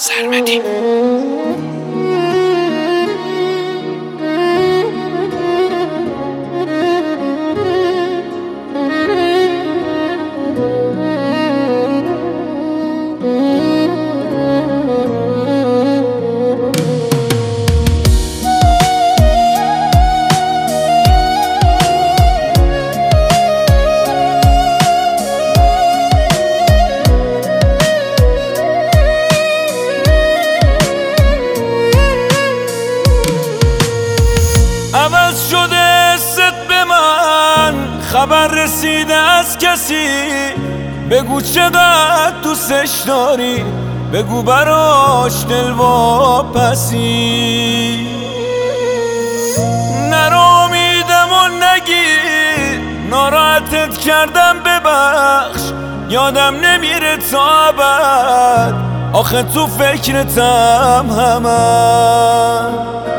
سرمدی. عوض شده ست به من، خبر رسیده از کسی. بگو چقدر دوستش داری، بگو براش دل واپسی. نرامیدم و نگیر، ناراحتت کردم ببخش. یادم نمیره تا ابد، آخه تو فکرتم همه.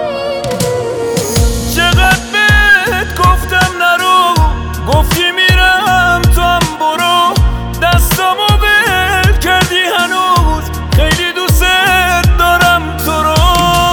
گفتی میرم تو هم برو، دستامو ول کردی هنوز، خیلی دوست دارم تو رو.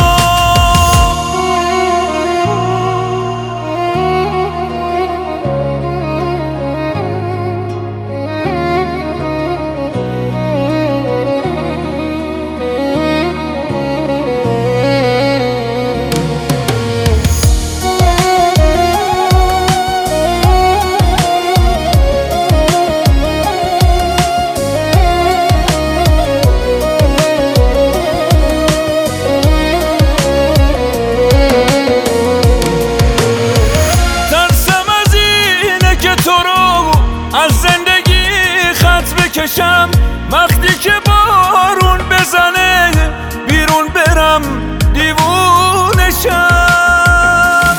از زندگی خط بکشم، وقتی که بارون بزنه بیرون برم دیوونشم.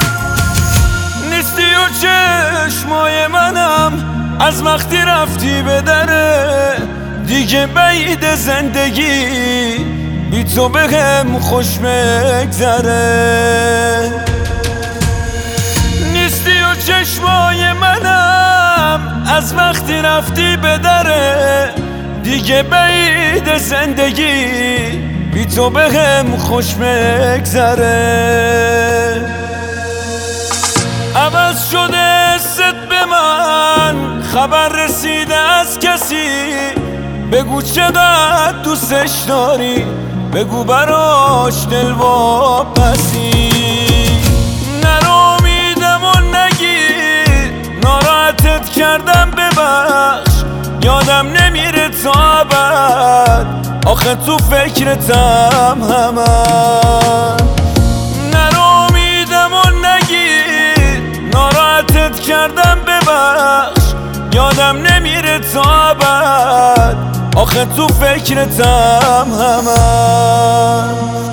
نیستی و چشمای منم از وقتی رفتی به دره، دیگه بعید زندگی بی تو بهم خوش بگذره. نیستی و چشمای منم از وقتی رفتی به دره، دیگه بعید زندگی بی تو بهم خوش بگذره. عوض شده ست به من، خبر رسیده از کسی. بگو چقدر دوستش داری، بگو براش دل واپسی. ناراحتت کردم ببخش، یادم نمیره تا ابد، آخه تو فکرتم همه. نرامیدم و نگیر، ناراحتت کردم ببخش، یادم نمیره تا ابد، آخه تو فکرتم همه.